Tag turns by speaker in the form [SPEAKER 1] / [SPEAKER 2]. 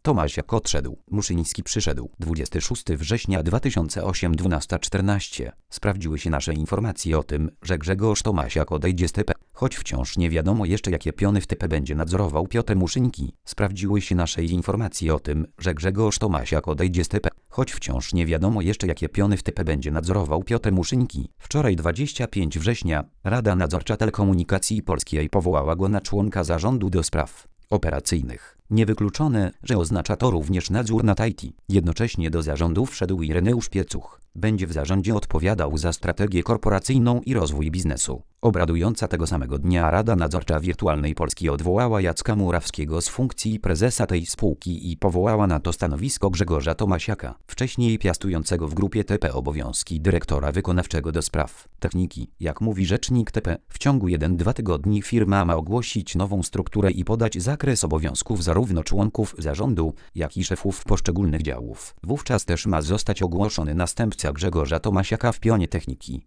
[SPEAKER 1] Tomasiak odszedł. Muszyński przyszedł. 26 września 2008 12:14. Sprawdziły się nasze informacje o tym, że Grzegorz Tomasiak odejdzie z TP. Choć wciąż nie wiadomo jeszcze, jakie piony w TP będzie nadzorował Piotr Muszyński. Sprawdziły się nasze informacje o tym, że Grzegorz Tomasiak odejdzie z TP. Choć wciąż nie wiadomo jeszcze, jakie piony w TP będzie nadzorował Piotr Muszyński. Wczoraj 25 września Rada Nadzorcza Telekomunikacji Polskiej powołała go na członka zarządu do spraw operacyjnych. Niewykluczone, że oznacza to również nadzór nad IT. Jednocześnie do zarządu wszedł Ireneusz Piecuch. Będzie w zarządzie odpowiadał za strategię korporacyjną i rozwój biznesu. Obradująca tego samego dnia Rada Nadzorcza Wirtualnej Polski odwołała Jacka Murawskiego z funkcji prezesa tej spółki i powołała na to stanowisko Grzegorza Tomasiaka, wcześniej piastującego w grupie TP obowiązki dyrektora wykonawczego do spraw techniki. Jak mówi rzecznik TP, w ciągu 1-2 tygodni firma ma ogłosić nową strukturę i podać zakres obowiązków zarówno członków zarządu, jak i szefów poszczególnych działów. Wówczas też ma zostać ogłoszony następca Grzegorza Tomasiaka w pionie techniki.